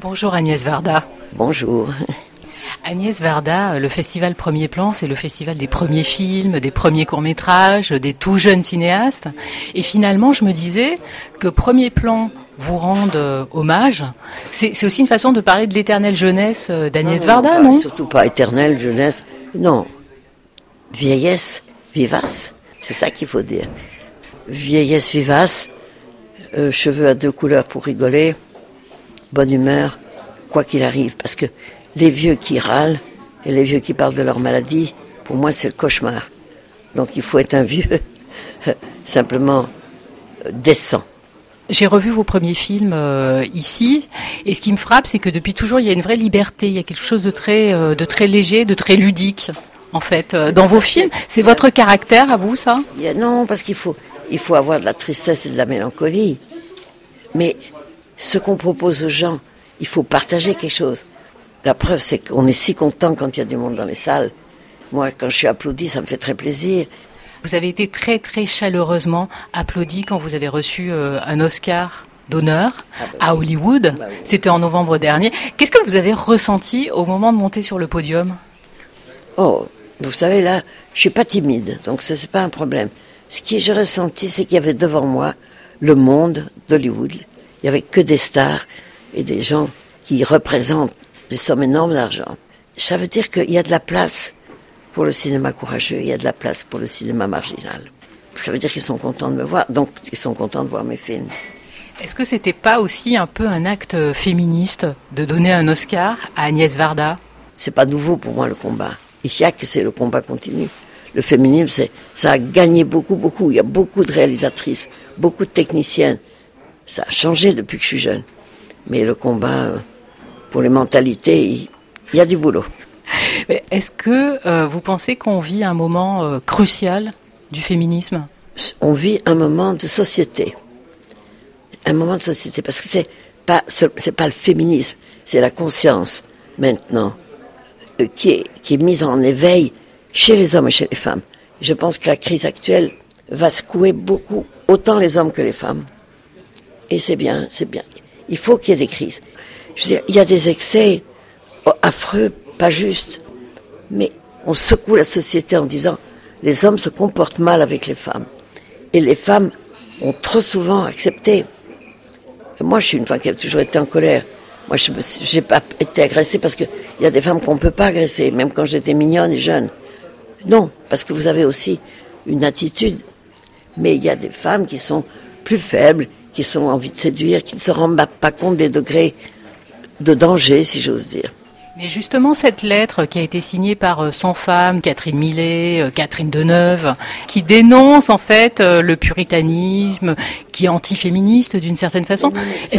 Bonjour Agnès Varda. Bonjour. Agnès Varda, le festival Premier Plan, c'est le festival des premiers films, des premiers courts-métrages, des tout jeunes cinéastes. Et finalement, je me disais que Premier Plan vous rende hommage. C'est aussi une façon de parler de l'éternelle jeunesse d'Agnès Varda, non ? Surtout pas éternelle jeunesse, non. Vieillesse vivace, c'est ça qu'il faut dire. Vieillesse vivace, cheveux à deux couleurs pour rigoler, bonne humeur, quoi qu'il arrive. Parce que les vieux qui râlent et les vieux qui parlent de leur maladie, pour moi c'est le cauchemar. Donc il faut être un vieux simplement décent. J'ai revu vos premiers films ici, et ce qui me frappe, c'est que depuis toujours, il y a une vraie liberté, il y a quelque chose de très léger, de très ludique, en fait, dans vos films. C'est votre caractère, à vous, ça ? Non, parce qu'il faut avoir de la tristesse et de la mélancolie. Mais ce qu'on propose aux gens, il faut partager quelque chose. La preuve, c'est qu'on est si content quand il y a du monde dans les salles. Moi, quand je suis applaudi, ça me fait très plaisir. Vous avez été très, très chaleureusement applaudi quand vous avez reçu un Oscar d'honneur à Hollywood. Oui. C'était en novembre dernier. Qu'est-ce que vous avez ressenti au moment de monter sur le podium ? Oh, vous savez, là, je suis pas timide, donc ça, c'est pas un problème. Ce que j'ai ressenti, c'est qu'il y avait devant moi le monde d'Hollywood. Il y avait que des stars et des gens qui représentent des sommes énormes d'argent. Ça veut dire qu'il y a de la place pour le cinéma courageux, il y a de la place pour le cinéma marginal. Ça veut dire qu'ils sont contents de me voir, donc ils sont contents de voir mes films. Est-ce que c'était pas aussi un peu un acte féministe de donner un Oscar à Agnès Varda ? C'est pas nouveau pour moi le combat. Il y a que c'est le combat continu. Le féminisme, ça a gagné beaucoup. Il y a beaucoup de réalisatrices, beaucoup de techniciennes. Ça a changé depuis que je suis jeune. Mais le combat pour les mentalités, il y a du boulot. Mais est-ce que vous pensez qu'on vit un moment crucial du féminisme ? On vit un moment de société. Un moment de société, parce que c'est pas le féminisme, c'est la conscience, maintenant, qui est mise en éveil chez les hommes et chez les femmes. Je pense que la crise actuelle va secouer beaucoup, autant les hommes que les femmes. Et c'est bien. Il faut qu'il y ait des crises. Je veux dire, il y a des excès affreux, pas justes, mais on secoue la société en disant les hommes se comportent mal avec les femmes. Et les femmes ont trop souvent accepté. Et moi, je suis une femme qui a toujours été en colère. Moi, j'ai pas été agressée parce qu'il y a des femmes qu'on ne peut pas agresser, même quand j'étais mignonne et jeune. Non, parce que vous avez aussi une attitude. Mais il y a des femmes qui sont plus faibles, qui ont envie de séduire, qui ne se rendent pas compte des degrés de danger, si j'ose dire. Mais justement, cette lettre qui a été signée par 100 femmes, Catherine Millet, Catherine Deneuve, qui dénonce en fait le puritanisme, qui est antiféministe d'une certaine façon.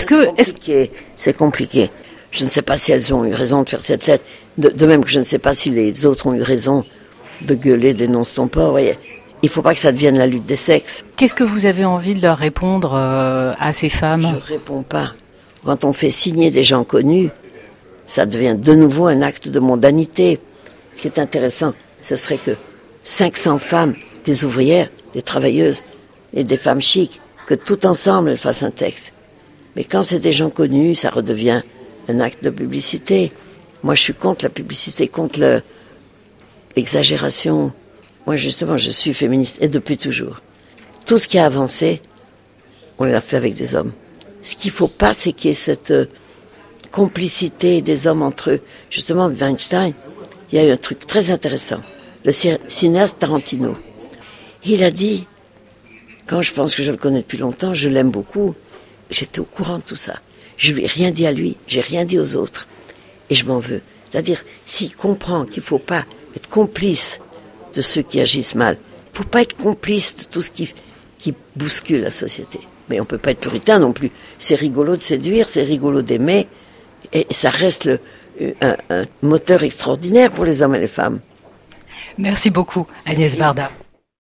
C'est compliqué. Je ne sais pas si elles ont eu raison de faire cette lettre. De même que je ne sais pas si les autres ont eu raison de gueuler, dénonce ton port. Voyez. Il ne faut pas que ça devienne la lutte des sexes. Qu'est-ce que vous avez envie de leur répondre à ces femmes ? Je ne réponds pas. Quand on fait signer des gens connus, ça devient de nouveau un acte de mondanité. Ce qui est intéressant, ce serait que 500 femmes, des ouvrières, des travailleuses et des femmes chics, que tout ensemble elles fassent un texte. Mais quand c'est des gens connus, ça redevient un acte de publicité. Moi, je suis contre la publicité, contre l'exagération. Moi, justement, je suis féministe, et depuis toujours. Tout ce qui a avancé, on l'a fait avec des hommes. Ce qu'il ne faut pas, c'est qu'il y ait cette complicité des hommes entre eux. Justement, Weinstein, il y a eu un truc très intéressant. Le cinéaste Tarantino, il a dit, quand je pense que je le connais depuis longtemps, je l'aime beaucoup, j'étais au courant de tout ça. Je lui ai rien dit à lui, j'ai rien dit aux autres. Et je m'en veux. C'est-à-dire, s'il comprend qu'il ne faut pas être complice de ceux qui agissent mal, il ne faut pas être complice de tout ce qui bouscule la société. Mais on ne peut pas être puritain non plus. C'est rigolo de séduire, c'est rigolo d'aimer, et ça reste un moteur extraordinaire pour les hommes et les femmes. Merci beaucoup, Agnès Varda.